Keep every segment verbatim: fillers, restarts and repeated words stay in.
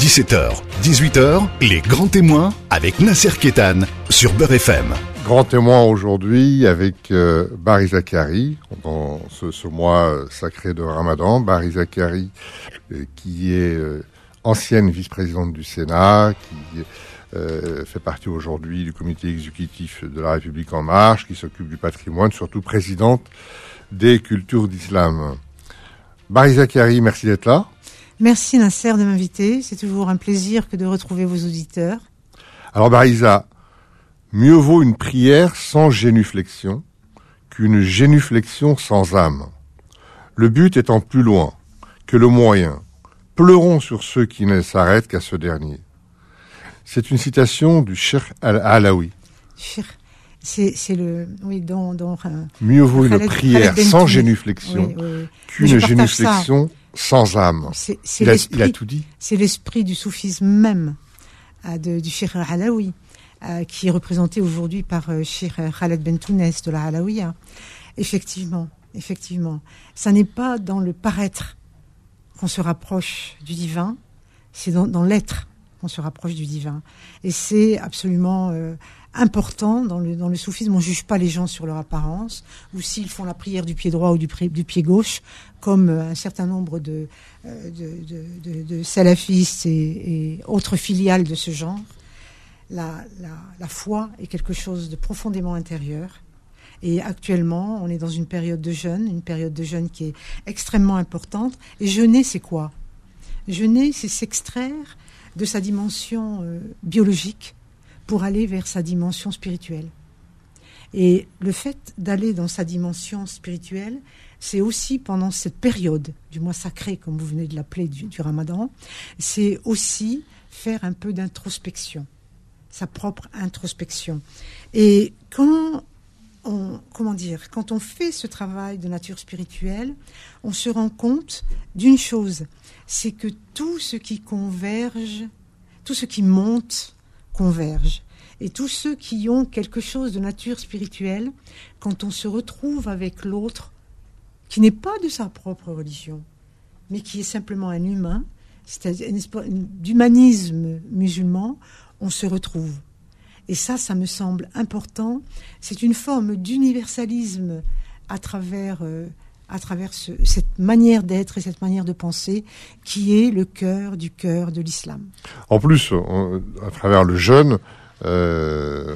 dix-sept heures, dix-huit heures, les grands témoins avec Nasser Kétan sur Beurre F M. Grand témoin aujourd'hui avec euh, Barry Zacharie dans ce, ce mois sacré de Ramadan. Barry Zacharie euh, qui est euh, ancienne vice-présidente du Sénat, qui euh, fait partie aujourd'hui du comité exécutif de la République En Marche, qui s'occupe du patrimoine, surtout présidente des cultures d'islam. Barry Zacharie, merci d'être là. Merci Nasser de m'inviter. C'est toujours un plaisir que de retrouver vos auditeurs. Alors Barisa, mieux vaut une prière sans génuflexion qu'une génuflexion sans âme. Le but étant plus loin que le moyen. Pleurons sur ceux qui ne s'arrêtent qu'à ce dernier. C'est une citation du Cheikh Al-Alaoui. C'est, c'est le, oui, dont, dont euh, mieux vaut une Khaled, prière Khaled sans génuflexion oui, oui, oui. qu'une génuflexion ça. sans âme. C'est, c'est il, a, il a tout dit. C'est l'esprit du soufisme même euh, de, du Cheikh Al-Alaoui, euh, qui est représenté aujourd'hui par euh, Cheikh Khaled Bentounes de la Alaouia. Effectivement, effectivement, ça n'est pas dans le paraître qu'on se rapproche du divin, c'est dans, dans l'être qu'on se rapproche du divin. Et c'est absolument euh, important dans le, dans le soufisme. On ne juge pas les gens sur leur apparence, ou s'ils font la prière du pied droit ou du, du pied gauche, comme un certain nombre de, de, de, de, de salafistes et, et autres filiales de ce genre. La, la, la foi est quelque chose de profondément intérieur. Et actuellement, on est dans une période de jeûne, une période de jeûne qui est extrêmement importante. Et jeûner, c'est quoi ? Jeûner, c'est s'extraire de sa dimension euh, biologique pour aller vers sa dimension spirituelle. Et le fait d'aller dans sa dimension spirituelle, c'est aussi pendant cette période du mois sacré, comme vous venez de l'appeler, du, du Ramadan, c'est aussi faire un peu d'introspection, sa propre introspection. Et quand on, comment dire, quand on fait ce travail de nature spirituelle, on se rend compte d'une chose, c'est que tout ce qui converge, tout ce qui monte, converge. Et tous ceux qui ont quelque chose de nature spirituelle, quand on se retrouve avec l'autre, qui n'est pas de sa propre religion, mais qui est simplement un humain, c'est-à-dire d'humanisme musulman, on se retrouve. Et ça, ça me semble important. C'est une forme d'universalisme à travers, euh, à travers ce, cette manière d'être et cette manière de penser qui est le cœur du cœur de l'islam. En plus, on, à travers le jeûne, euh,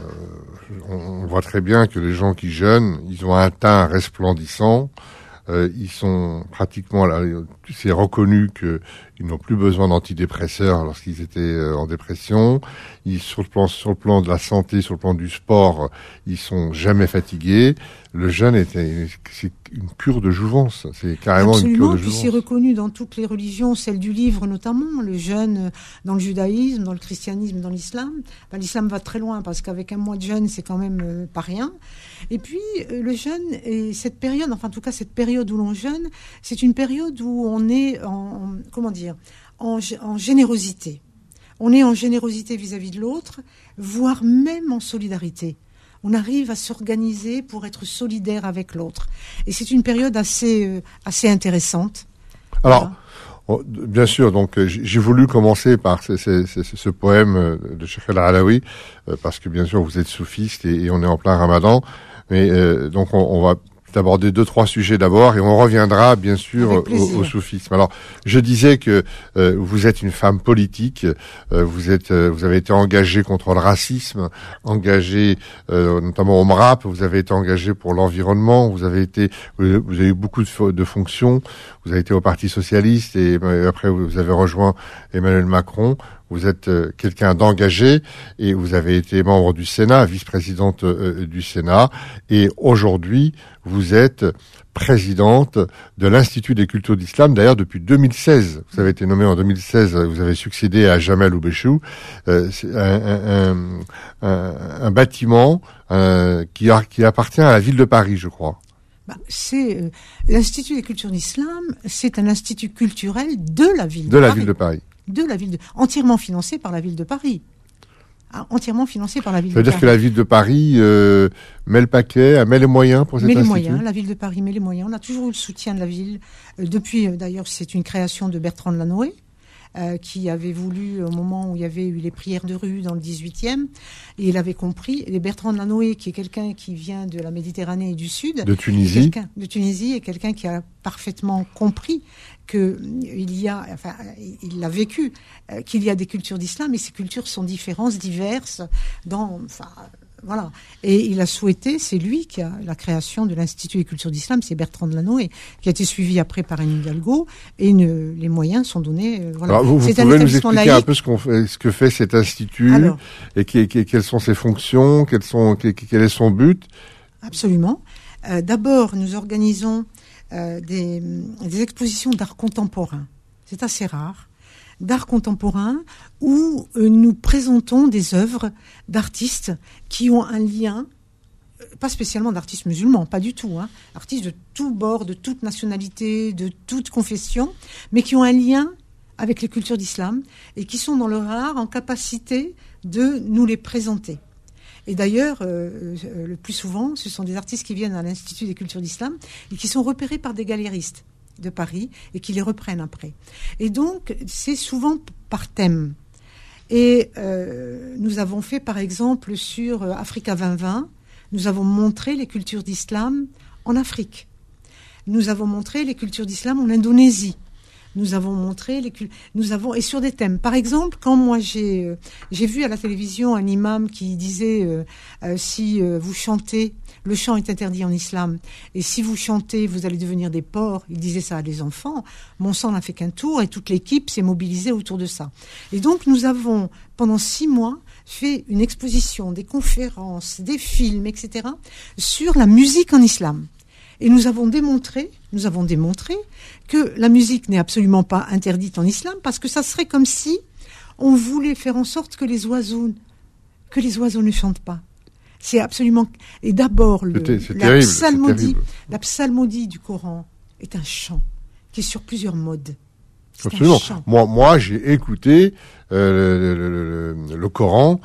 on voit très bien que les gens qui jeûnent, ils ont un teint resplendissant. Euh, ils sont pratiquement là, c'est reconnu que ils n'ont plus besoin d'antidépresseurs lorsqu'ils étaient euh, en dépression. Ils, sur le plan, sur le plan de la santé, sur le plan du sport, ils sont jamais fatigués. Le jeûne est, c'est une cure de jouvence. C'est carrément Absolument, une cure de jouvence. Puis c'est reconnu dans toutes les religions, celle du livre notamment, le jeûne dans le judaïsme, dans le christianisme, dans l'islam. Ben, l'islam va très loin parce qu'avec un mois de jeûne, c'est quand même euh, pas rien. Et puis euh, le jeûne et cette période, enfin en tout cas cette période où l'on jeûne, c'est une période où on est en, en comment dire, en, en générosité. On est en générosité vis-à-vis de l'autre, voire même en solidarité. On arrive à s'organiser pour être solidaire avec l'autre. Et c'est une période assez, euh, assez intéressante. Alors, voilà. Bien sûr, donc j'ai voulu commencer par ce, ce, ce, ce poème de Cheikh Al-Alaoui, euh, parce que bien sûr vous êtes soufiste et, et on est en plein Ramadan. Mais euh, donc on, on va aborder deux trois sujets d'abord et on reviendra bien sûr au, au soufisme. Alors je disais que euh, vous êtes une femme politique, euh, vous êtes euh, vous avez été engagée contre le racisme, engagée euh, notamment au M R A P, vous avez été engagée pour l'environnement, vous avez été vous, vous avez eu beaucoup de, de fonctions, vous avez été au Parti socialiste et euh, après vous avez rejoint Emmanuel Macron. Vous êtes euh, quelqu'un d'engagé et vous avez été membre du Sénat, vice-présidente euh, du Sénat. Et aujourd'hui, vous êtes présidente de l'Institut des cultures d'islam. D'ailleurs, depuis deux mille seize, vous avez été nommée en deux mille seize, vous avez succédé à Jamel Oubéchou. Euh, c'est un, un, un, un bâtiment euh, qui, a, qui appartient à la ville de Paris, je crois. Bah, c'est euh, l'Institut des cultures d'islam, c'est un institut culturel de la ville de, de la Paris. ville de Paris. De la ville de, entièrement financé par la ville de Paris. Ah, entièrement financé par la ville de Paris. Ça veut dire que la ville de Paris euh, met le paquet, met les moyens pour cet institut. Met les moyens, la ville de Paris met les moyens. On a toujours eu le soutien de la ville. Euh, depuis, euh, d'ailleurs, c'est une création de Bertrand Delanoë. euh, qui avait voulu, au moment où il y avait eu les prières de rue dans le dix-huitième, et il avait compris, et Bertrand de Lanoé, qui est quelqu'un qui vient de la Méditerranée et du Sud, de Tunisie, de Tunisie, est quelqu'un qui a parfaitement compris que il y a, enfin, il l'a vécu, euh, qu'il y a des cultures d'islam, et ces cultures sont différentes, diverses, dans, enfin, voilà. Et il a souhaité, c'est lui qui a la création de l'Institut des cultures d'islam, c'est Bertrand de Lanoé, qui a été suivi après par Anne Hidalgo, et une, les moyens sont donnés. Euh, voilà. Alors, vous, vous c'est pouvez un nous établissement expliquer laïque. un peu ce qu'on fait, ce que fait cet institut, Alors, et qui, qui, quelles sont ses fonctions, quels sont, quel, quel est son but? Absolument. Euh, d'abord, nous organisons euh, des, des expositions d'art contemporain. C'est assez rare. D'art contemporain où euh, nous présentons des œuvres d'artistes qui ont un lien, euh, pas spécialement d'artistes musulmans, pas du tout, hein, artistes de tout bord, de toute nationalité, de toute confession, mais qui ont un lien avec les cultures d'islam et qui sont dans leur art en capacité de nous les présenter. Et d'ailleurs, euh, euh, le plus souvent, ce sont des artistes qui viennent à l'Institut des cultures d'islam et qui sont repérés par des galéristes de Paris et qui les reprennent après. Et donc, c'est souvent par thème. Et euh, nous avons fait, par exemple, sur euh, Africa vingt vingt, nous avons montré les cultures d'islam en Afrique. Nous avons montré les cultures d'islam en Indonésie. Nous avons montré les cultures, nous avons, et sur des thèmes. Par exemple, quand moi j'ai, euh, j'ai vu à la télévision un imam qui disait, euh, euh, si euh, vous chantez, le chant est interdit en islam, et si vous chantez, vous allez devenir des porcs. Il disait ça à des enfants. Mon sang n'a fait qu'un tour, et toute l'équipe s'est mobilisée autour de ça. Et donc, nous avons, pendant six mois, fait une exposition, des conférences, des films, et cetera, sur la musique en islam. Et nous avons démontré, nous avons démontré que la musique n'est absolument pas interdite en islam, parce que ça serait comme si on voulait faire en sorte que les oiseaux, que les oiseaux ne chantent pas. C'est absolument. Et d'abord, le, c'est, c'est la, terrible, psalmodie, c'est la psalmodie du Coran est un chant qui est sur plusieurs modes. C'est absolument. Moi, moi, j'ai écouté euh, le, le, le, le Coran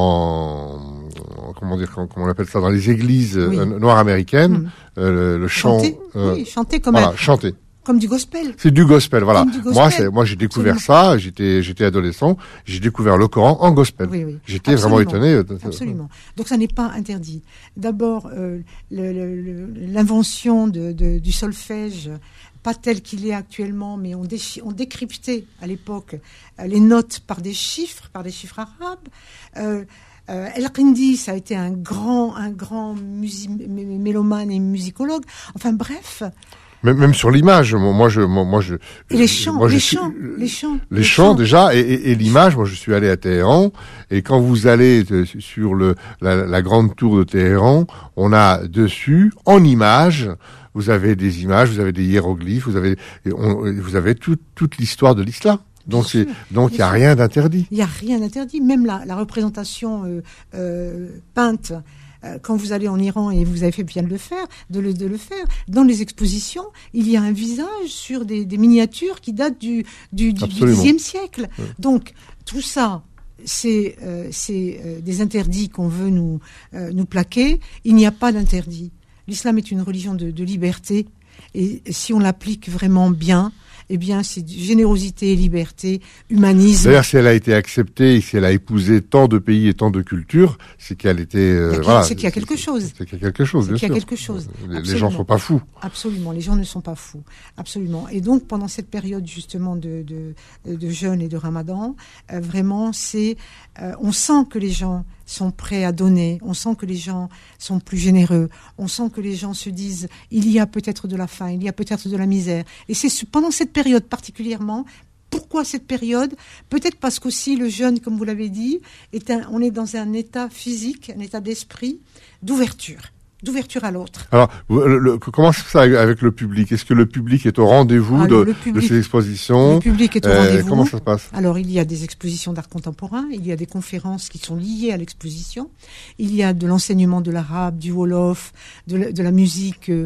en, en comment dire, comment on appelle ça, dans les églises oui. euh, noires américaines, mmh. euh, le, le chant. Chanter, euh, oui, chanter comme voilà, un, chanter. Comme du gospel. C'est du gospel, voilà. Du gospel. Moi, c'est, moi, j'ai découvert Absolument. ça. J'étais, j'étais adolescent. J'ai découvert le Coran en gospel. Oui, oui. J'étais Absolument. vraiment étonné. Absolument. Donc, ça n'est pas interdit. D'abord, euh, le, le, le, l'invention de, de, du solfège, pas tel qu'il est actuellement, mais on, déchi- on décryptait à l'époque euh, les notes par des chiffres, par des chiffres arabes. Euh, Euh, El-Qindi, ça a été un grand, un grand musi- m- mélomane et musicologue. Enfin bref. Même, même sur l'image, moi je, moi, moi je. Et les chants, moi, les, suis, chants les, les chants, les, les chants. chants déjà, et, et, et l'image. Moi, je suis allé à Téhéran, et quand vous allez sur le la, la grande tour de Téhéran, on a dessus, en image, vous avez des images, vous avez des hiéroglyphes, vous avez, on, vous avez tout, toute l'histoire de l'islam. Donc c'est donc il y a sûr. rien d'interdit. Il y a rien d'interdit. Même la, la représentation euh, euh, peinte. Euh, quand vous allez en Iran, et vous avez fait bien de le faire, de le, de le faire, dans les expositions, il y a un visage sur des, des miniatures qui datent du, du, du, du dixième siècle. Oui. Donc, tout ça, c'est, euh, c'est euh, des interdits qu'on veut nous, euh, nous plaquer. Il n'y a pas d'interdit. L'islam est une religion de, de liberté. Et si on l'applique vraiment bien, eh bien, c'est générosité, liberté, humanisme. D'ailleurs, si elle a été acceptée, si elle a épousé tant de pays et tant de cultures, c'est qu'elle était. Euh, c'est, voilà, c'est qu'il y a quelque chose. C'est qu'il y a quelque chose, bien c'est qu'il y a sûr. quelque chose. Les, les gens ne sont pas fous. Absolument, les gens ne sont pas fous. Absolument. Et donc, pendant cette période justement de, de, de jeûne et de Ramadan, euh, vraiment, c'est, euh, on sent que les gens sont prêts à donner, on sent que les gens sont plus généreux, on sent que les gens se disent il y a peut-être de la faim, il y a peut-être de la misère. Et c'est pendant cette période particulièrement. Pourquoi cette période ? Peut-être parce qu'aussi le jeûne, comme vous l'avez dit, est un, on est dans un état physique, un état d'esprit d'ouverture. d'ouverture à l'autre. Alors, le, le, comment c'est ça avec le public ? Est-ce que le public est au rendez-vous ah, de, public, de ces expositions ? Le public est au euh, rendez-vous. Comment ça se passe ? Alors, il y a des expositions d'art contemporain, il y a des conférences qui sont liées à l'exposition, il y a de l'enseignement de l'arabe, du wolof, de la, de la musique euh,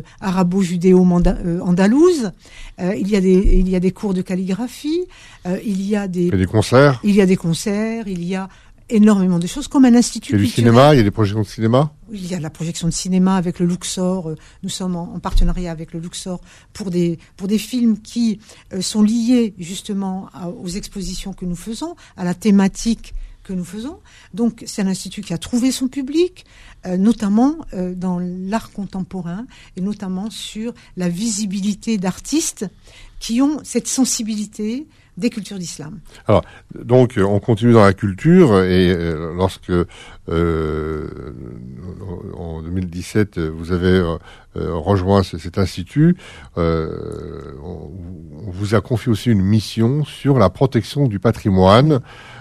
arabo-judéo-andalouse, euh, il y a des, il y a des cours de calligraphie, euh, il y a des... Il y a des concerts. Il y a des concerts, il y a... énormément de choses, comme un institut culturel. Il y a du culturel. cinéma, il y a des projections de cinéma. Il y a la projection de cinéma avec le Luxor. Nous sommes en, en partenariat avec le Luxor pour des, pour des films qui euh, sont liés justement à, aux expositions que nous faisons, à la thématique que nous faisons. Donc c'est un institut qui a trouvé son public, euh, notamment euh, dans l'art contemporain et notamment sur la visibilité d'artistes qui ont cette sensibilité des cultures d'islam. Alors, donc, on continue dans la culture et euh, lorsque, euh, en deux mille dix-sept, vous avez euh, rejoint ce, cet institut, euh, on, on vous a confié aussi une mission sur la protection du patrimoine,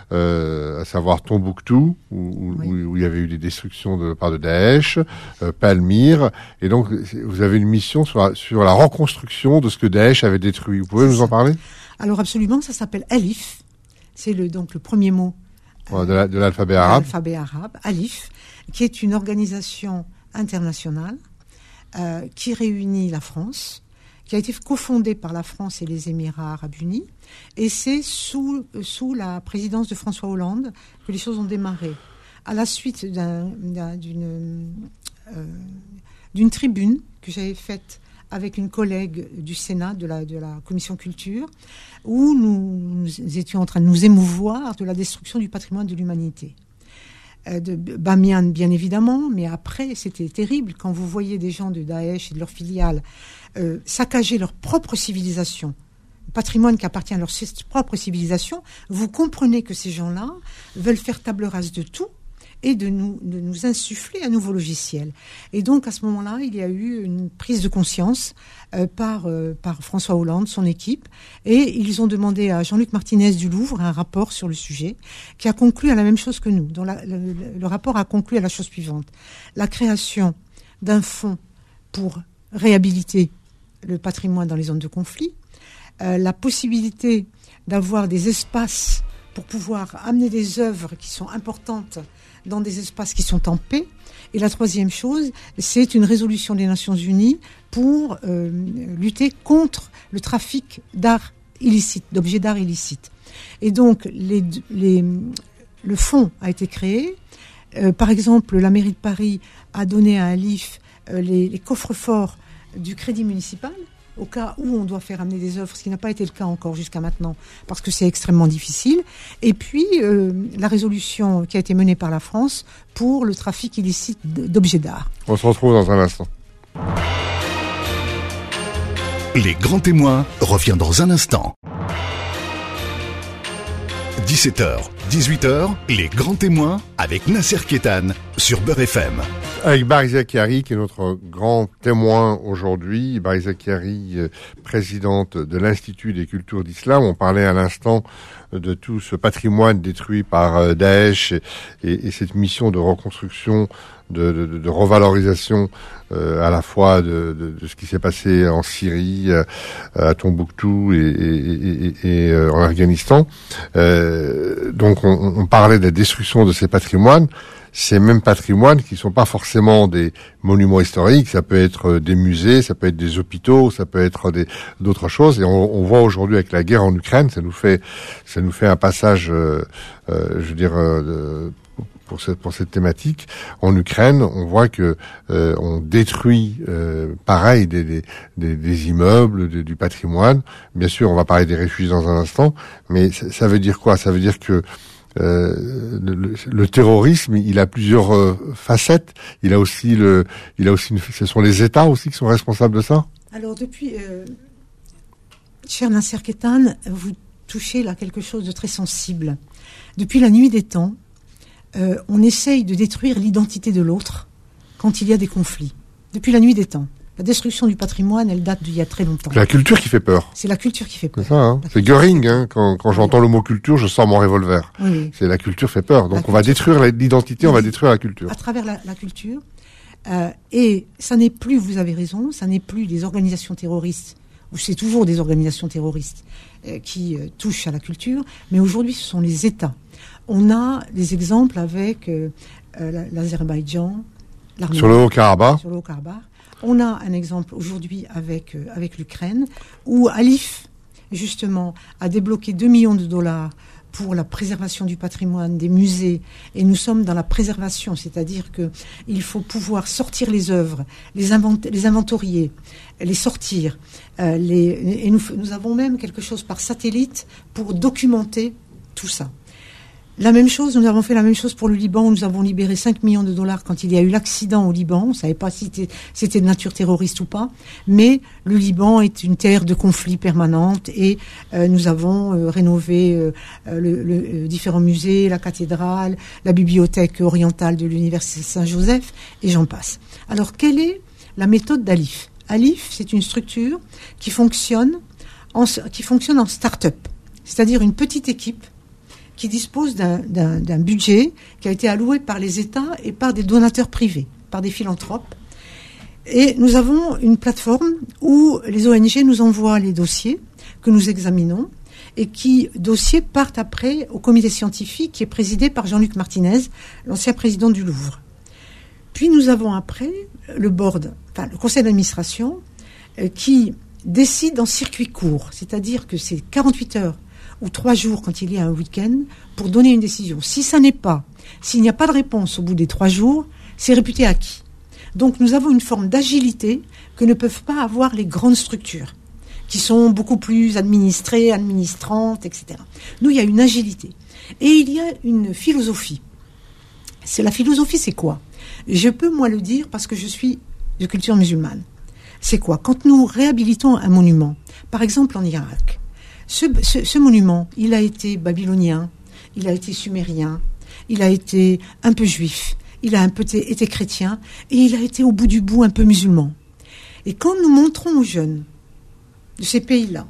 euh, à savoir Tombouctou, où, oui. où, où il y avait eu des destructions de la part de Daesh, euh, Palmyre, et donc vous avez une mission sur la, sur la reconstruction de ce que Daesh avait détruit. Vous pouvez C'est nous en parler ? Alors absolument, ça s'appelle Alif. C'est le, donc le premier mot euh, de, la, de l'alphabet arabe. De l'alphabet arabe, Alif, qui est une organisation internationale euh, qui réunit la France, qui a été cofondée par la France et les Émirats arabes unis. Et c'est sous, sous la présidence de François Hollande que les choses ont démarré. À la suite d'un, d'un, d'une, euh, d'une tribune que j'avais faite avec une collègue du Sénat, de la, de la Commission Culture, où nous, nous étions en train de nous émouvoir de la destruction du patrimoine de l'humanité. Euh, de Bamiyan, bien évidemment, mais après, c'était terrible quand vous voyez des gens de Daesh et de leurs filiales euh, saccager leur propre civilisation, le patrimoine qui appartient à leur propre civilisation. Vous comprenez que ces gens-là veulent faire table rase de tout et de nous, de nous insuffler un nouveau logiciel. Et donc, à ce moment-là, il y a eu une prise de conscience euh, par, euh, par François Hollande, son équipe, et ils ont demandé à Jean-Luc Martinez du Louvre un rapport sur le sujet, qui a conclu à la même chose que nous. Dont la, le, le rapport a conclu à la chose suivante. La création d'un fonds pour réhabiliter le patrimoine dans les zones de conflit, euh, la possibilité d'avoir des espaces pour pouvoir amener des œuvres qui sont importantes dans des espaces qui sont en paix. Et la troisième chose, c'est une résolution des Nations Unies pour euh, lutter contre le trafic d'art illicite, d'objets d'art illicites. Et donc, les, les, le fonds a été créé. Euh, par exemple, la mairie de Paris a donné à Alif euh, les, les coffres-forts du crédit municipal, au cas où on doit faire amener des œuvres, ce qui n'a pas été le cas encore jusqu'à maintenant, parce que c'est extrêmement difficile. Et puis, euh, la résolution qui a été menée par la France pour le trafic illicite d'objets d'art. On se retrouve dans un instant. Les grands témoins revient dans un instant. dix-sept heures, dix-huit heures, les grands témoins avec Nasser Kétane sur Beurre F M. Avec Bariza Chiari, qui est notre grand témoin aujourd'hui. Bariza Chiari, présidente de l'Institut des cultures d'islam. On parlait à l'instant de tout ce patrimoine détruit par Daesh et, et, et cette mission de reconstruction, de, de, de revalorisation euh, à la fois de, de, de ce qui s'est passé en Syrie, euh, à Tombouctou et, et, et, et euh, en Afghanistan. Euh, donc on, on parlait de la destruction de ces patrimoines. Ces mêmes patrimoines qui sont pas forcément des monuments historiques, ça peut être des musées, ça peut être des hôpitaux, ça peut être des, d'autres choses. Et on, on voit aujourd'hui avec la guerre en Ukraine, ça nous fait, ça nous fait un passage, euh, euh, je veux dire, euh, pour cette pour cette thématique. En Ukraine, on voit que euh, on détruit, euh, pareil, des, des, des, des immeubles, des, du patrimoine. Bien sûr, on va parler des réfugiés dans un instant, mais ça, ça veut dire quoi ? Ça veut dire que Euh, le, le terrorisme, il a plusieurs euh, facettes. Il a aussi le, il a aussi une, ce sont les États aussi qui sont responsables de ça. Alors depuis, euh, cher Nasser Kétane, vous touchez là quelque chose de très sensible. Depuis la nuit des temps, euh, on essaye de détruire l'identité de l'autre quand il y a des conflits. Depuis la nuit des temps. La destruction du patrimoine, elle date d'il y a très longtemps. C'est la culture qui fait peur. C'est la culture qui fait peur. C'est ça, hein. C'est Göring, hein. Quand, quand j'entends le mot culture, je sors mon revolver. Oui. C'est la culture fait peur. Donc la on culture. va détruire l'identité, on va détruire la culture. À travers la, la culture. Euh, et ça n'est plus, vous avez raison, ça n'est plus des organisations terroristes, ou c'est toujours des organisations terroristes euh, qui euh, touchent à la culture, mais aujourd'hui ce sont les États. On a des exemples avec euh, euh, l'Azerbaïdjan, l'Arménie. Sur le Haut-Karabakh. Sur le Haut-Karabakh. On a un exemple aujourd'hui avec, euh, avec l'Ukraine, où Alif, justement, a débloqué deux millions de dollars pour la préservation du patrimoine, des musées, et nous sommes dans la préservation, c'est-à-dire que il faut pouvoir sortir les œuvres, les, invent- les inventorier, les sortir, euh, les, et nous, nous avons même quelque chose par satellite pour documenter tout ça. La même chose, nous avons fait la même chose pour le Liban, où nous avons libéré cinq millions de dollars quand il y a eu l'accident au Liban. On ne savait pas si c'était, c'était de nature terroriste ou pas, mais le Liban est une terre de conflit permanente et euh, nous avons euh, rénové euh, le, le, euh, différents musées, la cathédrale, la bibliothèque orientale de l'Université Saint-Joseph, et j'en passe. Alors, quelle est la méthode d'Alif ? Alif, c'est une structure qui fonctionne en, qui fonctionne en start-up, c'est-à-dire une petite équipe qui dispose d'un, d'un, d'un budget qui a été alloué par les États et par des donateurs privés, par des philanthropes. Et nous avons une plateforme où les O N G nous envoient les dossiers que nous examinons et qui, dossiers, partent après au comité scientifique qui est présidé par Jean-Luc Martinez, l'ancien président du Louvre. Puis nous avons après le board, enfin le conseil d'administration, euh, qui décide en circuit court, c'est-à-dire que c'est quarante-huit heures ou trois jours quand il y a un week-end pour donner une décision. Si ça n'est pas, s'il n'y a pas de réponse au bout des trois jours, c'est réputé acquis. Donc nous avons une forme d'agilité que ne peuvent pas avoir les grandes structures, qui sont beaucoup plus administrées, administrantes, et cetera. Nous, il y a une agilité. Et il y a une philosophie. C'est, la philosophie, c'est quoi ? Je peux, moi, le dire parce que je suis de culture musulmane. C'est quoi ? Quand nous réhabilitons un monument, par exemple en Irak, Ce, ce, ce monument, il a été babylonien, il a été sumérien, il a été un peu juif, il a un peu été, été chrétien, et il a été au bout du bout un peu musulman. Et quand nous montrons aux jeunes de ces pays-là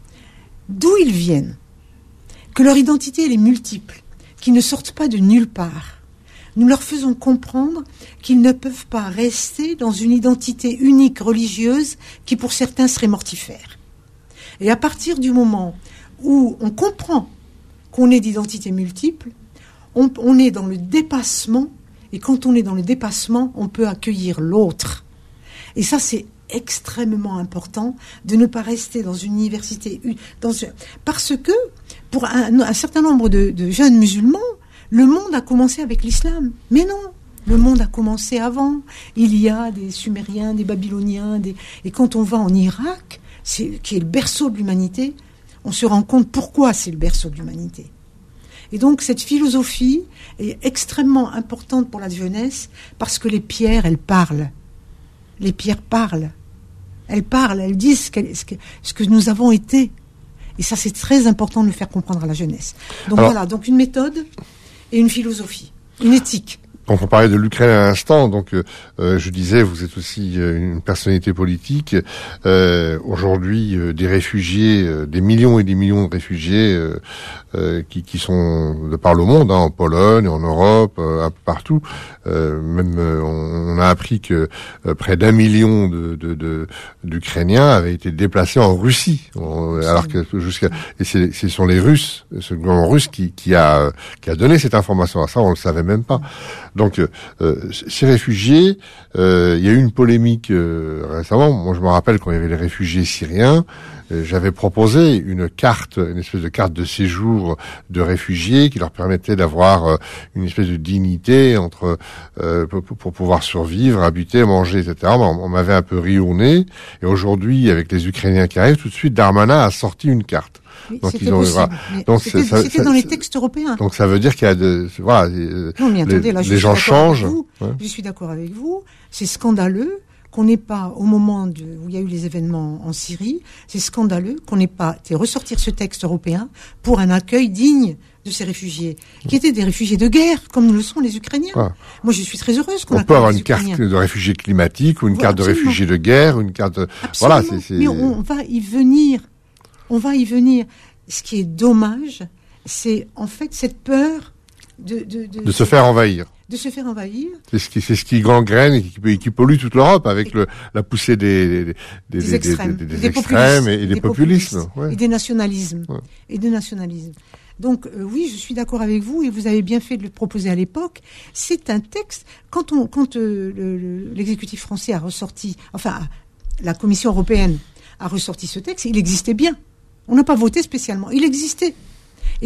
d'où ils viennent, que leur identité elle est multiple, qu'ils ne sortent pas de nulle part, nous leur faisons comprendre qu'ils ne peuvent pas rester dans une identité unique religieuse qui pour certains serait mortifère. Et à partir du moment où on comprend qu'on est d'identité multiple, on, on est dans le dépassement, et quand on est dans le dépassement, on peut accueillir l'autre. Et ça, c'est extrêmement important de ne pas rester dans une université, dans, parce que pour un, un certain nombre de, de jeunes musulmans, le monde a commencé avec l'islam. Mais non, le monde a commencé avant. Il y a des Sumériens, des Babyloniens, des... et quand on va en Irak, c'est, qui est le berceau de l'humanité, on se rend compte pourquoi c'est le berceau de l'humanité. Et donc cette philosophie est extrêmement importante pour la jeunesse parce que les pierres, elles parlent. Les pierres parlent. Elles parlent, elles disent ce, ce, que, ce que nous avons été. Et ça, c'est très important de le faire comprendre à la jeunesse. Donc Alors, voilà, donc une méthode et une philosophie, une éthique. Donc on parlait de l'Ukraine à l'instant, donc euh, je disais, vous êtes aussi euh, une personnalité politique. Euh, aujourd'hui, euh, des réfugiés, euh, des millions et des millions de réfugiés euh, euh, qui, qui sont de par le monde, hein, en Pologne, en Europe, euh, un peu partout. Euh, même euh, on, on a appris que euh, près d'un million de, de, de, d'Ukrainiens avaient été déplacés en Russie, on, alors que jusqu'à et c'est, ce sont les Russes, ce gouvernement russe qui, qui a qui a donné cette information. À ça, on le savait même pas. Donc, euh, ces réfugiés, euh, il y a eu une polémique euh, récemment. Moi, je me rappelle quand il y avait les réfugiés syriens, euh, j'avais proposé une carte, une espèce de carte de séjour de réfugiés qui leur permettait d'avoir euh, une espèce de dignité entre euh, pour, pour pouvoir survivre, habiter, manger, et cetera. On, on m'avait un peu ri au nez. Et aujourd'hui, avec les Ukrainiens qui arrivent, tout de suite, Darmanin a sorti une carte. Oui, donc c'était ils ont, possible. donc c'était, ça, c'était ça, dans les ça, textes européens. Donc ça veut dire qu'il y a de voilà. Non mais attendez, les, là je les suis gens d'accord changent. Avec vous. Ouais. Je suis d'accord avec vous. C'est scandaleux qu'on n'ait pas, au moment de, où il y a eu les événements en Syrie, c'est scandaleux qu'on n'ait pas fait ressortir ce texte européen pour un accueil digne de ces réfugiés, qui étaient des réfugiés de guerre, comme le sont les Ukrainiens. Ah. Moi, je suis très heureuse qu'on On accueille peut avoir les une carte Ukrainiens. de réfugiés climatiques ou une Voilà, carte absolument. de réfugiés de guerre, une carte. De... Absolument. Voilà, c'est, c'est. Mais on va y venir. On va y venir. Ce qui est dommage, c'est en fait cette peur de de, de, de se faire envahir. De se faire envahir. C'est ce qui, c'est ce qui gangrène et qui, qui pollue toute l'Europe avec et le, la poussée des, des, des, des extrêmes, des, des, des des extrêmes et, et des, des populismes. populistes, Ouais. Et des nationalismes. Ouais. Et des nationalismes. Donc euh, oui, je suis d'accord avec vous et vous avez bien fait de le proposer à l'époque. C'est un texte, quand, on, quand euh, le, le, l'exécutif français a ressorti, enfin la Commission européenne a ressorti ce texte, il existait bien. On n'a pas voté spécialement, il existait. Et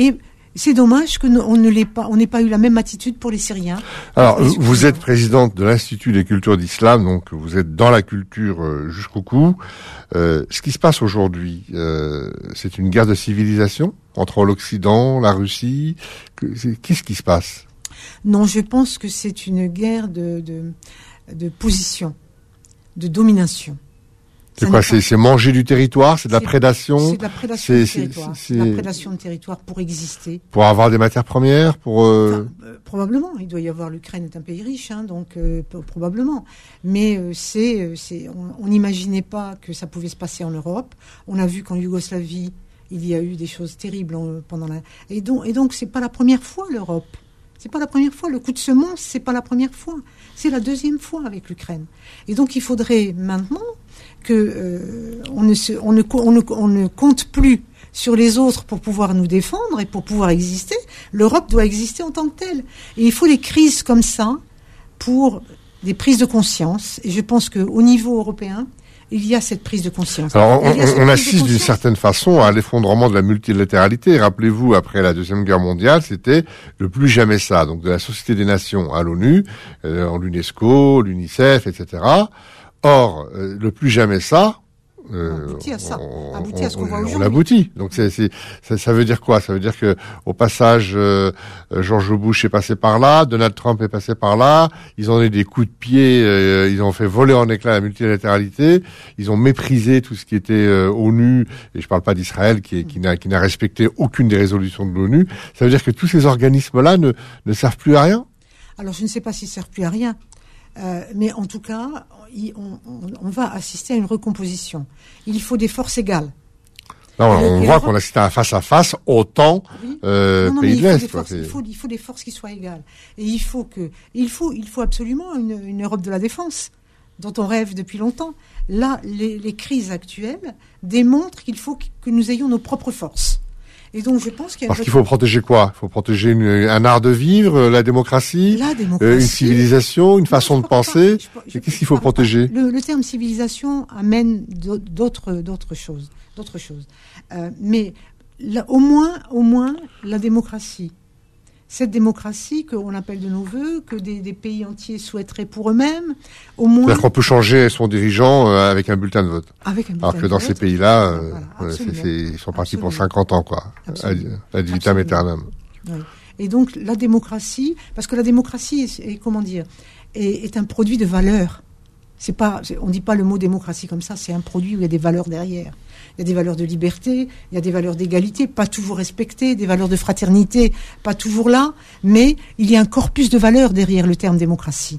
C'est dommage que on ne l'ait pas, on n'ait pas eu la même attitude pour les Syriens. Alors, les vous êtes présidente de l'Institut des cultures d'islam, donc vous êtes dans la culture euh, jusqu'au cou. Euh, ce qui se passe aujourd'hui, euh, c'est une guerre de civilisation entre l'Occident, la Russie. Qu'est-ce qui se passe? Non, je pense que c'est une guerre de, de, de position, de domination. C'est quoi? C'est, c'est manger du territoire, c'est de la prédation. C'est de la prédation de territoire. C'est de la prédation de territoire pour exister. Pour avoir des matières premières, pour. Euh... Enfin, euh, probablement, il doit y avoir. L'Ukraine est un pays riche, hein, donc euh, probablement. Mais euh, c'est, c'est, on n'imaginait pas que ça pouvait se passer en Europe. On a vu qu'en Yougoslavie, il y a eu des choses terribles en, pendant la. Et donc, et donc, c'est pas la première fois l'Europe. C'est pas la première fois. Le coup de semonce, c'est pas la première fois. C'est la deuxième fois avec l'Ukraine. Et donc, il faudrait maintenant que euh, on, ne se, on, ne, on, ne, on ne compte plus sur les autres pour pouvoir nous défendre et pour pouvoir exister. L'Europe doit exister en tant que telle. Et il faut des crises comme ça pour des prises de conscience. Et je pense qu'au niveau européen, il y a cette prise de conscience. Alors, on, on assiste d'une certaine façon à l'effondrement de la multilatéralité. Rappelez-vous, après la Deuxième Guerre mondiale, c'était le plus jamais ça. Donc, de la Société des Nations à l'ONU, euh, en l'UNESCO, l'UNICEF, et cetera. Or, euh, le plus jamais ça, euh, aboutit à ça, on, aboutit à ce qu'on on, voit on aujourd'hui. l'aboutit. Donc, c'est, c'est, ça, ça veut dire quoi? Ça veut dire que, au passage, euh, George Bush est passé par là, Donald Trump est passé par là. Ils ont eu des coups de pied, euh, ils ont fait voler en éclats la multilatéralité. Ils ont méprisé tout ce qui était euh, ONU. Et je parle pas d'Israël, qui, est, qui n'a, qui n'a respecté aucune des résolutions de l'ONU. Ça veut dire que tous ces organismes-là ne, ne servent plus à rien. Alors, je ne sais pas s'ils servent plus à rien. Euh, mais en tout cas, on, on, on va assister à une recomposition. Il faut des forces égales. Non, on voit qu'on assiste à un face-à-face autant oui. euh, non, non, pays de l'Est. Forces, il, faut, il faut des forces qui soient égales. Et il faut que, il faut, il faut absolument une, une Europe de la défense dont on rêve depuis longtemps. Là, les, les crises actuelles démontrent qu'il faut que nous ayons nos propres forces. Et donc, je pense qu'il y a Parce qu'il faut protéger quoi? Il faut protéger une, un art de vivre, la démocratie, la démocratie euh, une civilisation, une façon de penser. Pas, je, je, Qu'est-ce qu'il faut protéger? le, le terme civilisation amène d'autres, d'autres choses, d'autres choses. Euh, mais là, au moins, au moins, la démocratie. Cette démocratie qu'on appelle de nos voeux, que des, des pays entiers souhaiteraient pour eux-mêmes, au moins... C'est-à-dire qu'on peut changer son dirigeant euh, avec un bulletin de vote. Avec un bulletin Alors que de dans vote, ces pays-là, euh, voilà, c'est, c'est, ils sont partis absolument. pour cinquante ans, quoi. Ad vitam aeternam. Oui. Et donc, la démocratie, parce que la démocratie, est, est, comment dire, est, est un produit de valeurs. C'est pas, c'est, on ne dit pas le mot démocratie comme ça, c'est un produit où il y a des valeurs derrière. Il y a des valeurs de liberté, il y a des valeurs d'égalité, pas toujours respectées, des valeurs de fraternité, pas toujours là, mais il y a un corpus de valeurs derrière le terme démocratie.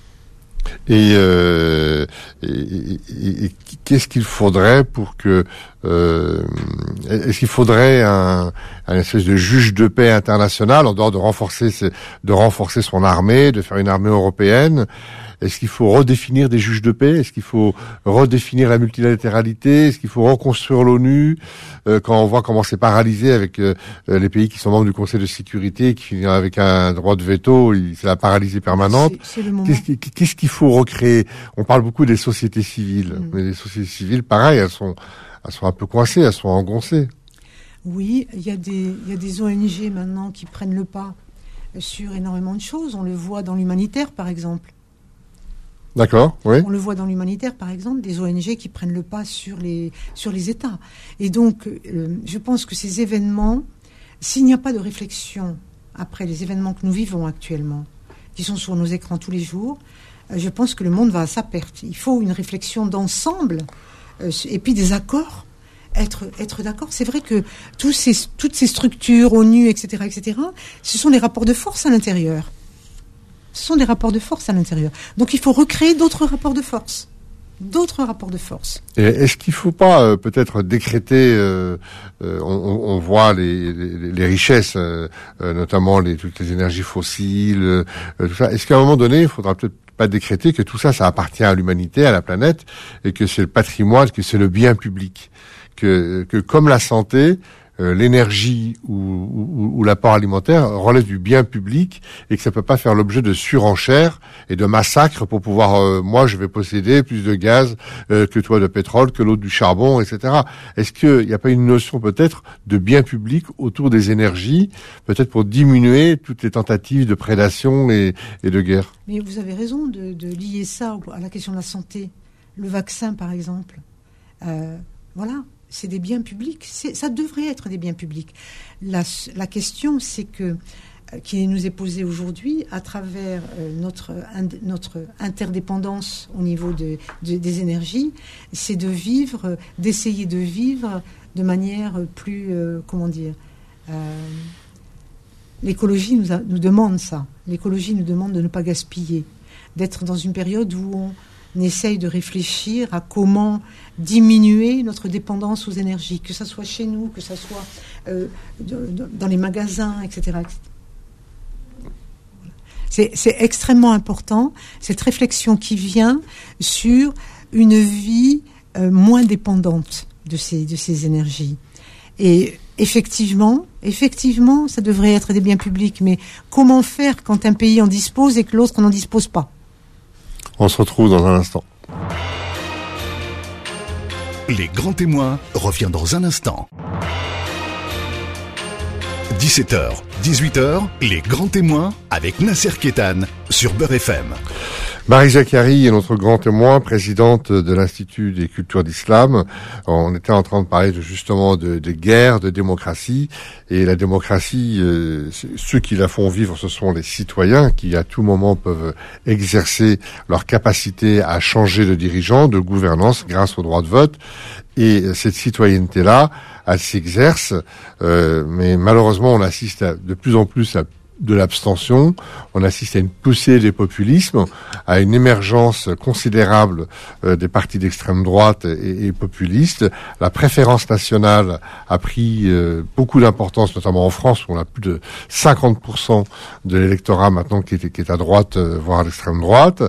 Et, euh, et, et, et qu'est-ce qu'il faudrait pour que... Euh, est-ce qu'il faudrait un, un espèce de juge de paix international, en dehors de renforcer, ses, de renforcer son armée, de faire une armée européenne? Est-ce qu'il faut redéfinir des juges de paix? Est-ce qu'il faut redéfinir la multilatéralité? Est-ce qu'il faut reconstruire l'ONU euh, quand on voit comment c'est paralysé avec euh, les pays qui sont membres du Conseil de sécurité, qui finissent avec un droit de veto, c'est la paralysie permanente. C'est, c'est le moment. Qu'est-ce, qu'est-ce qu'il faut recréer? On parle beaucoup des sociétés civiles, mmh. mais les sociétés civiles, pareil, elles sont, elles sont un peu coincées, elles sont engoncées. Oui, il y a des, il y a des O N G maintenant qui prennent le pas sur énormément de choses. On le voit dans l'humanitaire, par exemple. D'accord, oui. On le voit dans l'humanitaire, par exemple, des O N G qui prennent le pas sur les, sur les États. Et donc, euh, je pense que ces événements, s'il n'y a pas de réflexion après les événements que nous vivons actuellement, qui sont sur nos écrans tous les jours, euh, je pense que le monde va à sa perte. Il faut une réflexion d'ensemble euh, et puis des accords. Être, être d'accord. C'est vrai que tous ces, toutes ces structures, ONU, et cetera, et cetera, ce sont des rapports de force à l'intérieur. Ce sont des rapports de force à l'intérieur. Donc il faut recréer d'autres rapports de force. D'autres rapports de force. Et est-ce qu'il ne faut pas euh, peut-être décréter, euh, euh, on, on voit les, les, les richesses, euh, notamment les, toutes les énergies fossiles, euh, tout ça. Est-ce qu'à un moment donné, il faudra peut-être pas décréter que tout ça, ça appartient à l'humanité, à la planète, et que c'est le patrimoine, que c'est le bien public, que, que comme la santé, euh, l'énergie ou, ou, ou l'apport alimentaire relève du bien public et que ça peut pas faire l'objet de surenchères et de massacres pour pouvoir, euh, moi je vais posséder plus de gaz euh, que toi de pétrole, que l'autre du charbon, et cetera. Est-ce qu'il n'y a pas une notion peut-être de bien public autour des énergies, peut-être pour diminuer toutes les tentatives de prédation et, et de guerre? Mais vous avez raison de, de lier ça à la question de la santé. Le vaccin, par exemple, euh, voilà, c'est des biens publics. C'est, ça devrait être des biens publics. La, la question, c'est que qui nous est posée aujourd'hui à travers euh, notre, notre interdépendance au niveau de, de, des énergies, c'est de vivre, d'essayer de vivre de manière plus, euh, comment dire, euh, l'écologie nous, a, nous demande ça. L'écologie nous demande de ne pas gaspiller, d'être dans une période où on on essaye de réfléchir à comment diminuer notre dépendance aux énergies, que ça soit chez nous, que ça soit euh, de, de, dans les magasins, et cetera et cetera. C'est, c'est extrêmement important, cette réflexion qui vient sur une vie euh, moins dépendante de ces, de ces énergies. Et effectivement, effectivement, ça devrait être des biens publics, mais comment faire quand un pays en dispose et que l'autre n'en dispose pas ? On se retrouve dans un instant. Les grands témoins revient dans un instant. dix-sept heures, dix-huit heures, les grands témoins avec Nasser Kétan sur Beurre F M. Marie Zakari est notre grand témoin, présidente de l'Institut des cultures d'islam. On était en train de parler de, justement de, de guerre, de démocratie. Et la démocratie, euh, ceux qui la font vivre, ce sont les citoyens qui à tout moment peuvent exercer leur capacité à changer de dirigeant, de gouvernance grâce au droit de vote. Et cette citoyenneté-là, elle s'exerce, euh, mais malheureusement on assiste à, de plus en plus à de l'abstention, on assiste à une poussée des populismes, à une émergence considérable euh, des partis d'extrême droite et, et populistes. La préférence nationale a pris euh, beaucoup d'importance, notamment en France, où on a plus de cinquante pour cent de l'électorat maintenant qui est, qui est à droite, euh, voire à l'extrême droite.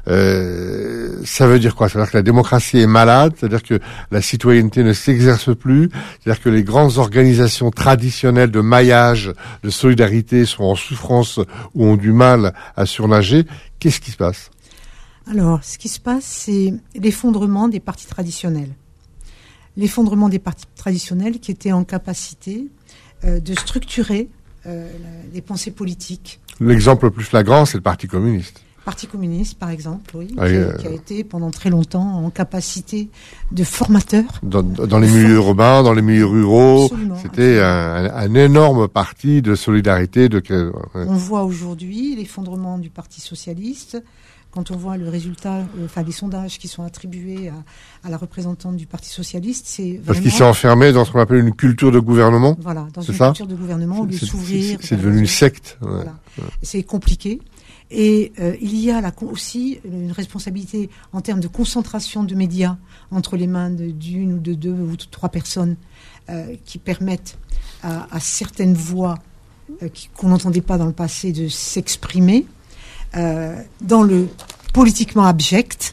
Euh, ça veut dire quoi? Ça veut dire que la démocratie est malade, c'est-à-dire que la citoyenneté ne s'exerce plus, c'est-à-dire que les grandes organisations traditionnelles de maillage, de solidarité sont en souffrance ou ont du mal à surnager. Qu'est-ce qui se passe? Alors, ce qui se passe, c'est l'effondrement des partis traditionnels. L'effondrement des partis traditionnels qui étaient en capacité euh, de structurer euh, les pensées politiques. L'exemple le plus flagrant, c'est le Parti communiste. Parti communiste, par exemple, oui, ah, qui, euh, qui a été pendant très longtemps en capacité de formateur. Dans, dans les milieux for- urbains, dans les milieux ruraux, absolument, c'était absolument. Un, un énorme parti de solidarité. De... Ouais. On voit aujourd'hui l'effondrement du Parti socialiste. Quand on voit le résultat, euh, enfin les sondages qui sont attribués à, à la représentante du Parti socialiste, c'est vraiment... Parce qu'il s'est enfermé dans ce qu'on appelle une culture de gouvernement. Voilà, dans c'est une ça culture de gouvernement, au lieu de s'ouvrir. C'est, c'est devenu une secte. Ouais. Voilà. Ouais. C'est compliqué. Et euh, il y a là aussi une responsabilité en termes de concentration de médias entre les mains de, d'une ou de deux ou de trois personnes euh, qui permettent à, à certaines voix euh, qui, qu'on n'entendait pas dans le passé de s'exprimer euh, dans le politiquement abject.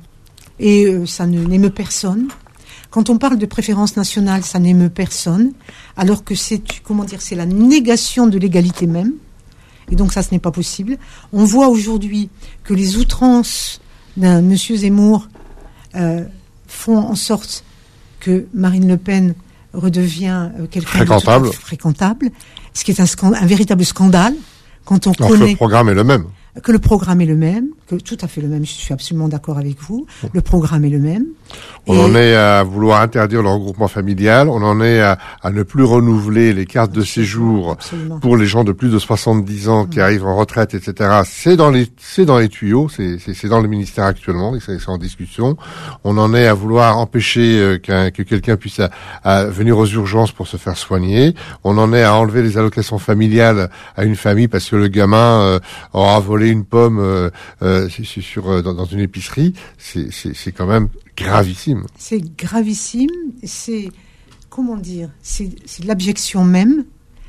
Et euh, ça ne, n'émeut personne. Quand on parle de préférence nationale, ça n'émeut personne, alors que c'est, comment dire, c'est la négation de l'égalité même. Et donc ça, ce n'est pas possible. On voit aujourd'hui que les outrances d'un monsieur Zemmour euh, font en sorte que Marine Le Pen redevient euh, quelqu'un fréquentable. de tout à fait fréquentable, ce qui est un, scand- un véritable scandale quand on Alors connaît... que le programme est le même. Que le programme est le même, que tout à fait le même, je suis absolument d'accord avec vous, le programme est le même. On et... en est à vouloir interdire le regroupement familial, on en est à, à ne plus renouveler les cartes absolument, de séjour absolument. Pour les gens de plus de soixante-dix ans qui mmh. arrivent en retraite, et cetera. C'est dans les, c'est dans les tuyaux, c'est, c'est, c'est dans le ministère actuellement, c'est, c'est en discussion. On en est à vouloir empêcher euh, qu'un, que quelqu'un puisse à, à venir aux urgences pour se faire soigner. On en est à enlever les allocations familiales à une famille parce que le gamin euh, aura volé une pomme euh, euh, sur, euh, dans, dans une épicerie, c'est, c'est, c'est quand même gravissime. C'est gravissime, c'est, comment dire, c'est, c'est de l'abjection même,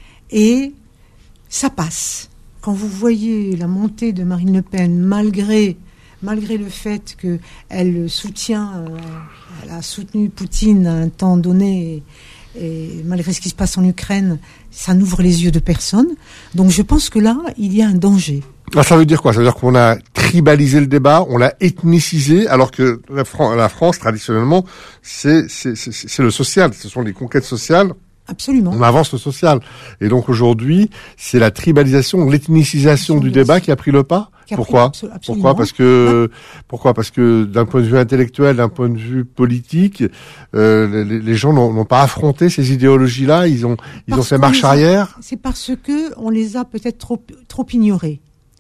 et ça passe. Quand vous voyez la montée de Marine Le Pen, malgré, malgré le fait qu'elle soutient, euh, elle a soutenu Poutine à un temps donné, et malgré ce qui se passe en Ukraine, ça n'ouvre les yeux de personne. Donc je pense que là, il y a un danger. Alors, ça veut dire quoi? Ça veut dire qu'on a tribalisé le débat, on l'a ethnicisé, alors que la, Fran- la France, traditionnellement, c'est, c'est, c'est, c'est le social, ce sont les conquêtes sociales. Absolument. On avance le social. Et donc aujourd'hui, c'est la tribalisation, l'ethnicisation du débat qui a pris le pas. Pourquoi? Absolument. Pourquoi? Parce que, pourquoi? Parce que d'un point de vue intellectuel, d'un point de vue politique, euh, les, les gens n'ont, n'ont pas affronté ces idéologies-là. Ils ont, ils parce ont fait marche arrière. C'est parce que on les a peut-être trop, trop ignorés.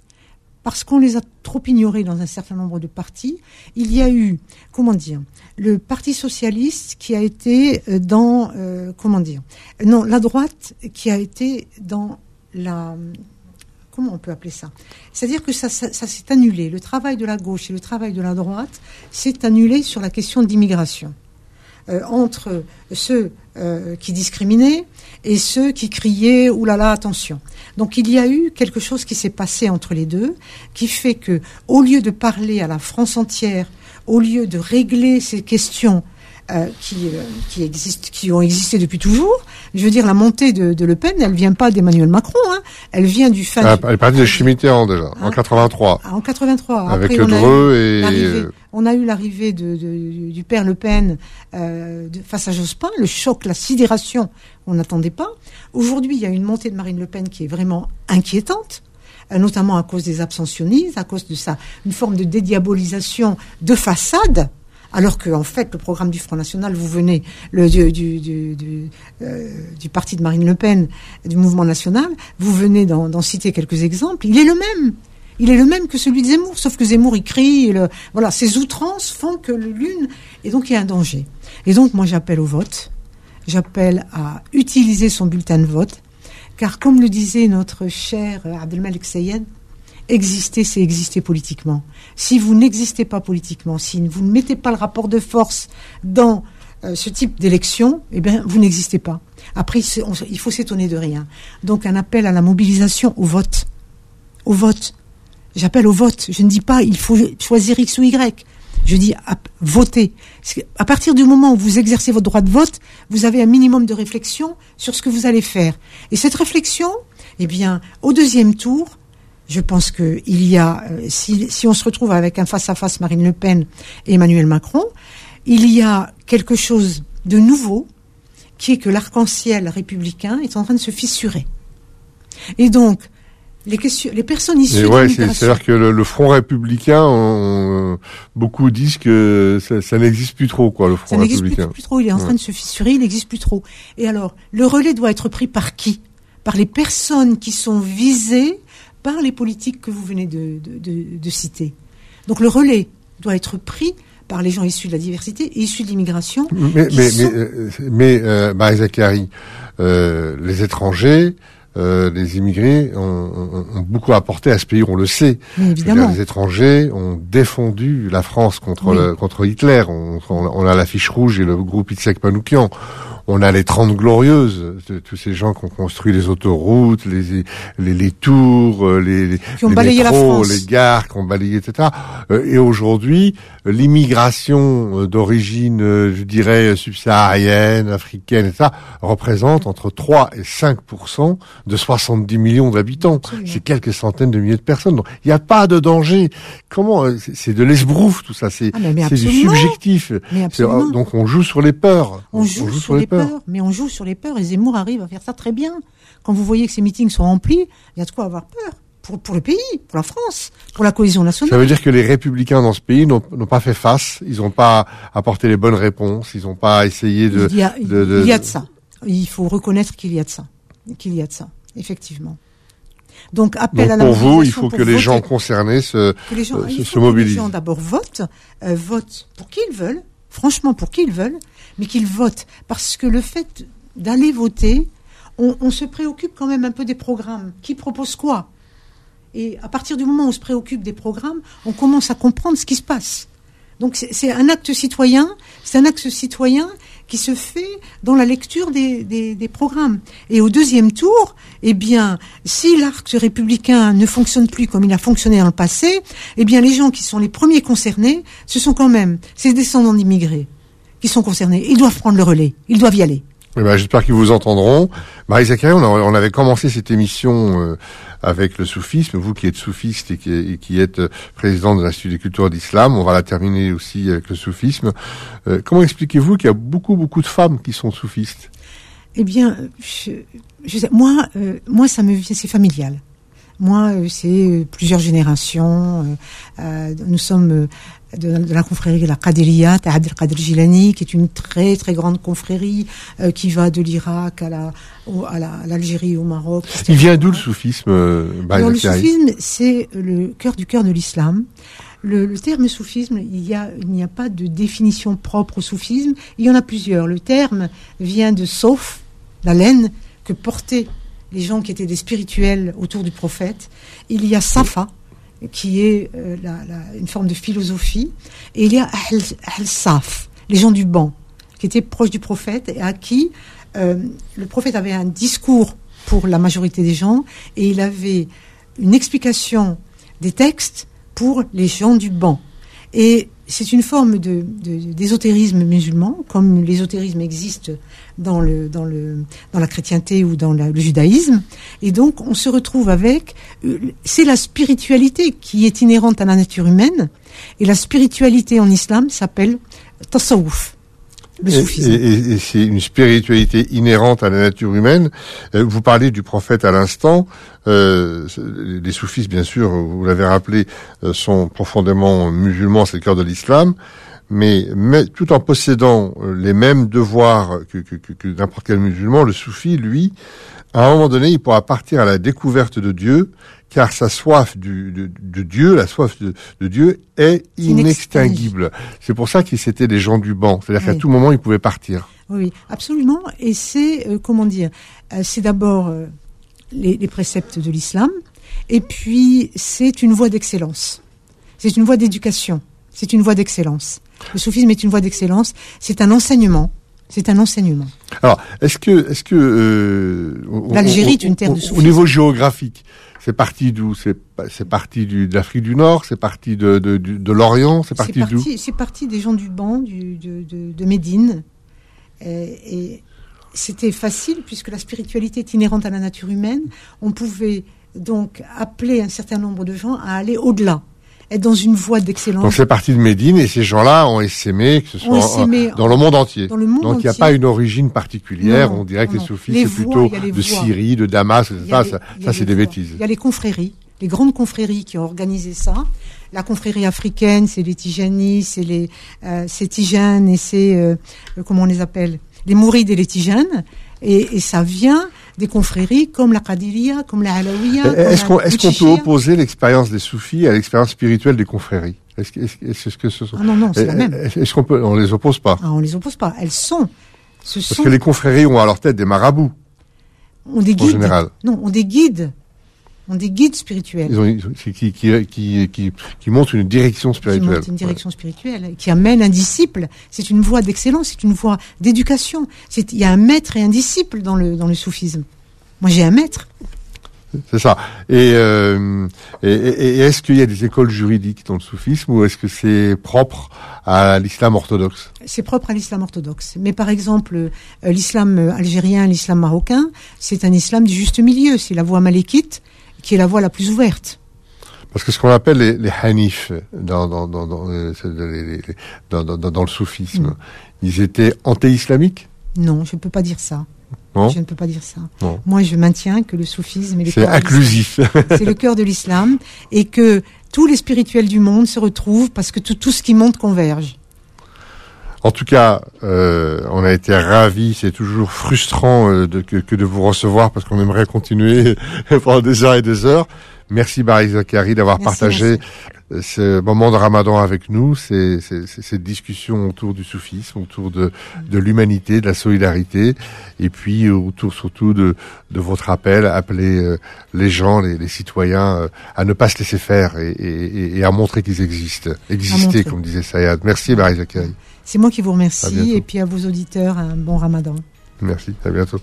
Parce qu'on les a trop ignorés dans un certain nombre de partis. Il y a eu, comment dire, le Parti socialiste qui a été dans, euh, comment dire, non, la droite qui a été dans la, comment on peut appeler ça? C'est-à-dire que ça, ça, ça s'est annulé. Le travail de la gauche et le travail de la droite s'est annulé sur la question d'immigration. Euh, entre ceux euh, qui discriminaient et ceux qui criaient « Ouh là là, attention ». Donc il y a eu quelque chose qui s'est passé entre les deux, qui fait que, au lieu de parler à la France entière, au lieu de régler ces questions euh, qui, euh, qui existent, qui ont existé depuis toujours, je veux dire, la montée de, de Le Pen, elle vient pas d'Emmanuel Macron, hein, elle vient du fin. Ah, elle est partie de Mitterrand déjà, hein, en quatre-vingt-trois. En quatre-vingt-trois. Avec Après, le Dreux et. On a eu l'arrivée de, de, du père Le Pen euh, de, face à Jospin, le choc, la sidération, on n'attendait pas. Aujourd'hui, il y a une montée de Marine Le Pen qui est vraiment inquiétante, euh, notamment à cause des abstentionnistes, à cause de ça, une forme de dédiabolisation de façade, alors que en fait, le programme du Front National, vous venez le, du, du, du, du, euh, du parti de Marine Le Pen, du mouvement national, vous venez d'en, d'en citer quelques exemples, il est le même. Il est le même que celui de Zemmour, sauf que Zemmour, il crie, le, voilà, ces outrances font que l'une, et donc il y a un danger. Et donc, moi, j'appelle au vote, j'appelle à utiliser son bulletin de vote, car comme le disait notre cher Abdelmalek Sayed, exister, c'est exister politiquement. Si vous n'existez pas politiquement, si vous ne mettez pas le rapport de force dans euh, ce type d'élection, eh bien, vous n'existez pas. Après, on, il faut s'étonner de rien. Donc, un appel à la mobilisation, au vote. Au vote. J'appelle au vote. Je ne dis pas il faut choisir X ou Y. Je dis à, voter. À partir du moment où vous exercez votre droit de vote, vous avez un minimum de réflexion sur ce que vous allez faire. Et cette réflexion, eh bien, au deuxième tour, je pense que il y a, euh, si, si on se retrouve avec un face-à-face Marine Le Pen et Emmanuel Macron, il y a quelque chose de nouveau qui est que l'arc-en-ciel républicain est en train de se fissurer. Et donc, Les, questions, les personnes issues ouais, de c'est, c'est-à-dire que le, le Front républicain, on, beaucoup disent que ça, ça n'existe plus trop, quoi, le Front ça n'existe républicain. Plus, plus trop, il est en ouais. train de se fissurer, il n'existe plus trop. Et alors, le relais doit être pris par qui? Par les personnes qui sont visées par les politiques que vous venez de, de, de, de citer. Donc le relais doit être pris par les gens issus de la diversité et issus de l'immigration. Mais, mais, sont... mais, mais, euh, bah, Zakari, euh, les étrangers, Euh, les immigrés ont, ont, ont beaucoup apporté à ce pays, on le sait. Mais évidemment. Les étrangers ont défendu la France contre oui. le, contre Hitler. On, on a l'affiche rouge et le groupe Itzhak Manoukian. On a les Trente Glorieuses, de, tous ces gens qui ont construit les autoroutes, les les, les tours, les, les, qui ont les balayé métros, la France. les gares, qui ont balayé, et cetera. Et aujourd'hui, l'immigration d'origine, je dirais, subsaharienne, africaine, et cetera, représente entre trois et cinq pour cent de soixante-dix millions d'habitants. Absolument. C'est quelques centaines de milliers de personnes. Donc, il n'y a pas de danger. Comment, c'est, c'est de l'esbrouf, tout ça. C'est, ah, mais mais c'est du subjectif. Mais c'est, donc, on joue sur les peurs. On, on joue, joue sur, sur les peurs. peurs. Mais on joue sur les peurs. Et Zemmour arrive à faire ça très bien. Quand vous voyez que ces meetings sont remplis, il y a de quoi avoir peur. Pour, pour le pays, pour la France, pour la cohésion nationale. Ça veut dire que les républicains dans ce pays n'ont, n'ont pas fait face, ils n'ont pas apporté les bonnes réponses, ils n'ont pas essayé de... Il y a, de, de, il y a de ça. Il faut reconnaître qu'il y a de ça. Qu'il y a de ça, effectivement. Donc, appel Donc à la pour vous, il faut pour que les voter. gens concernés se, que les gens, euh, il se, faut se mobilisent. Que les gens d'abord votent, euh, votent pour qui ils veulent, franchement pour qui ils veulent, mais qu'ils votent. Parce que le fait d'aller voter, on, on se préoccupe quand même un peu des programmes. Qui propose quoi? Et à partir du moment où on se préoccupe des programmes, on commence à comprendre ce qui se passe. Donc c'est, c'est un acte citoyen, c'est un acte citoyen qui se fait dans la lecture des, des, des programmes. Et au deuxième tour, eh bien, si l'arc républicain ne fonctionne plus comme il a fonctionné dans le passé, eh bien, les gens qui sont les premiers concernés, ce sont quand même ces descendants d'immigrés qui sont concernés. Ils doivent prendre le relais, ils doivent y aller. Eh ben, j'espère qu'ils vous entendront. Marie Zakarian, on, on avait commencé cette émission euh, avec le soufisme. Vous qui êtes soufiste et qui, et qui êtes président de l'Institut des cultures d'islam, on va la terminer aussi avec le soufisme. Euh, comment expliquez-vous qu'il y a beaucoup, beaucoup de femmes qui sont soufistes? Eh bien, je, je sais, moi, euh, moi, ça me vient, c'est familial. Moi, euh, c'est euh, plusieurs générations. Euh, euh, nous sommes euh, de, de la confrérie de la Qadiriya, Abd el-Qadir Jilani, qui est une très très grande confrérie euh, qui va de l'Irak à la, au, à, la, à l'Algérie, au Maroc. Il vient d'où le soufisme euh, Alors, le soufisme, c'est le cœur du cœur de l'islam. Le, le terme soufisme, il y a, il n'y a pas de définition propre au soufisme. Il y en a plusieurs. Le terme vient de sauf, la laine que portaient les gens qui étaient des spirituels autour du prophète. Il y a Safa, qui est euh, la, la, une forme de philosophie. Et il y a Ahl, Ahl Saf, les gens du banc, qui étaient proches du prophète et à qui euh, le prophète avait un discours pour la majorité des gens et il avait une explication des textes pour les gens du banc. Et c'est une forme de, de, d'ésotérisme musulman, comme l'ésotérisme existe dans, le, dans, le, dans la chrétienté ou dans la, le judaïsme. Et donc, on se retrouve avec... C'est la spiritualité qui est inhérente à la nature humaine. Et la spiritualité en islam s'appelle tasawwuf. Le soufisme. Et, et, et c'est une spiritualité inhérente à la nature humaine. Vous parlez du prophète à l'instant. Euh, les soufistes, bien sûr, vous l'avez rappelé, sont profondément musulmans, c'est le cœur de l'islam. Mais, mais tout en possédant les mêmes devoirs que, que, que, que n'importe quel musulman, le soufi, lui, à un moment donné, il pourra partir à la découverte de Dieu, car sa soif du, de, de Dieu, la soif de, de Dieu est inextinguible. C'est pour ça qu'ils c'était les gens du banc. C'est-à-dire oui. qu'à tout moment, ils pouvaient partir. Oui, absolument. Et c'est, euh, comment dire, euh, c'est d'abord euh, les, les préceptes de l'islam, et puis c'est une voie d'excellence. C'est une voie d'éducation. C'est une voie d'excellence. Le soufisme est une voie d'excellence. C'est un enseignement. C'est un enseignement. Alors, est-ce que, est-ce que euh, l'Algérie est une terre de soufisme. Au niveau géographique, c'est parti d'où? C'est, c'est parti du, de l'Afrique du Nord, c'est parti de, de, de, de l'Orient, c'est parti, c'est parti d'où? C'est parti des gens du banc, du, de, de, de Médine. Et, et c'était facile puisque la spiritualité est inhérente à la nature humaine. On pouvait donc appeler un certain nombre de gens à aller au-delà. Être dans une voie d'excellence. Donc c'est parti de Médine et ces gens-là ont essaimé, que ce soit essaimé dans le monde entier. Dans le monde Donc il n'y a pas une origine particulière. Non, on dirait que non, les soufis les c'est voies, plutôt de voies. Syrie, de Damas, et cetera. Les, ça, ça c'est des bêtises. Il y a les confréries, les grandes confréries qui ont organisé ça. La confrérie africaine, c'est les Tijanis, c'est les euh, c'est Tijanes et c'est euh, comment on les appelle, les Mourides et les Tijanes. Et, et ça vient des confréries comme la Qadiriya, comme la Alawiya. Est-ce qu'on, est-ce qu'on peut opposer l'expérience des soufis à l'expérience spirituelle des confréries? Est-ce que, est-ce, est-ce que ce sont... Ah non, non, c'est la même. Est-ce qu'on peut, on les oppose pas? Ah, on les oppose pas. Elles sont, ce Parce sont... que les confréries ont à leur tête des marabouts. On des guides. En général. Non, on des guides. On des guides spirituels. Ils ont, qui, qui, qui, qui, qui, qui montrent une direction spirituelle. Qui montrent une direction ouais. spirituelle, qui amène un disciple. C'est une voie d'excellence, c'est une voie d'éducation. C'est, il y a un maître et un disciple dans le, dans le soufisme. Moi, j'ai un maître. C'est ça. Et, euh, et, et est-ce qu'il y a des écoles juridiques dans le soufisme ou est-ce que c'est propre à l'islam orthodoxe? C'est propre à l'islam orthodoxe. Mais par exemple, euh, l'islam algérien, l'islam marocain, c'est un islam du juste milieu. C'est la voie malékite qui est la voie la plus ouverte. Parce que ce qu'on appelle les, les hanifs dans, dans, dans, dans, les, les, dans, dans, dans le soufisme, mmh. ils étaient anti-islamiques? Non, je ne peux pas dire ça. Non. Je ne peux pas dire ça. Non. Moi, je maintiens que le soufisme est le c'est inclusif. C'est le cœur de l'islam et que tous les spirituels du monde se retrouvent parce que tout, tout ce qui monte converge. En tout cas, euh, on a été ravis. C'est toujours frustrant euh, de, que, que de vous recevoir parce qu'on aimerait continuer pendant des heures et des heures. Merci Marie Zakari d'avoir merci, partagé merci. ce moment de Ramadan avec nous, c'est, c'est, c'est cette discussion autour du soufisme, autour de, de l'humanité, de la solidarité, et puis autour surtout de, de votre appel, appeler euh, les gens, les, les citoyens euh, à ne pas se laisser faire et, et, et à montrer qu'ils existent, exister comme disait Sayad. Merci Marie Zakari. C'est moi qui vous remercie et puis à vos auditeurs un bon Ramadan. Merci, à bientôt.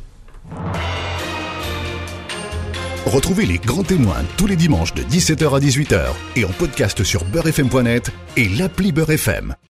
Retrouvez les grands témoins tous les dimanches de dix-sept heures à dix-huit heures et en podcast sur beurre f m point net et l'appli Beurre F M.